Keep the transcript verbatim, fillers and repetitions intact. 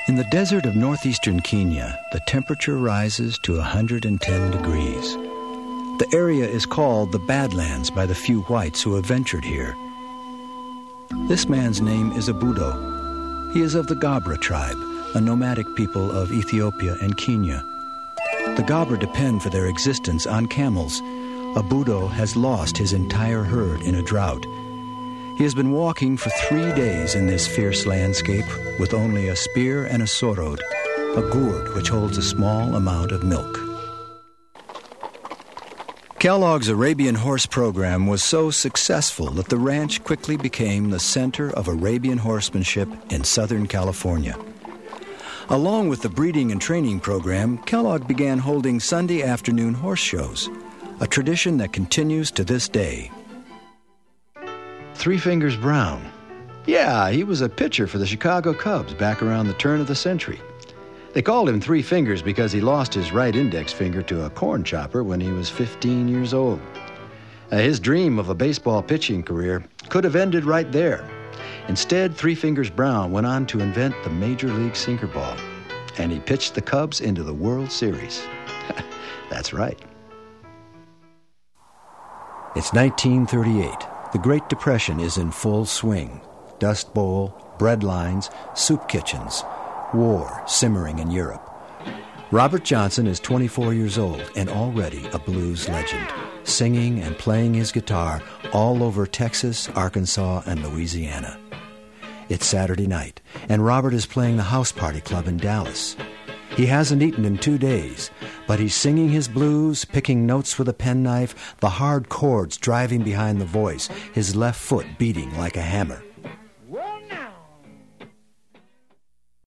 In the desert of northeastern Kenya, the temperature rises to one hundred ten degrees. The area is called the Badlands by the few whites who have ventured here. This man's name is Abudo. He is of the Gabra tribe, a nomadic people of Ethiopia and Kenya. The Gabra depend for their existence on camels. Abudo has lost his entire herd in a drought. He has been walking for three days in this fierce landscape with only a spear and a sorod, a gourd which holds a small amount of milk. Kellogg's Arabian horse program was so successful that the ranch quickly became the center of Arabian horsemanship in Southern California. Along with the breeding and training program, Kellogg began holding Sunday afternoon horse shows, a tradition that continues to this day. Three Fingers Brown. Yeah, he was a pitcher for the Chicago Cubs back around the turn of the century. They called him Three Fingers because he lost his right index finger to a corn chopper when he was fifteen years old. Uh, his dream of a baseball pitching career could have ended right there. Instead, Three Fingers Brown went on to invent the Major League sinker ball, and he pitched the Cubs into the World Series. That's right. It's nineteen thirty-eight. The Great Depression is in full swing. Dust Bowl, bread lines, soup kitchens, war simmering in Europe. Robert Johnson is twenty-four years old and already a blues legend, singing and playing his guitar all over Texas, Arkansas, and Louisiana. It's Saturday night, and Robert is playing the House Party Club in Dallas. He hasn't eaten in two days, but he's singing his blues, picking notes with a penknife, the hard chords driving behind the voice, his left foot beating like a hammer.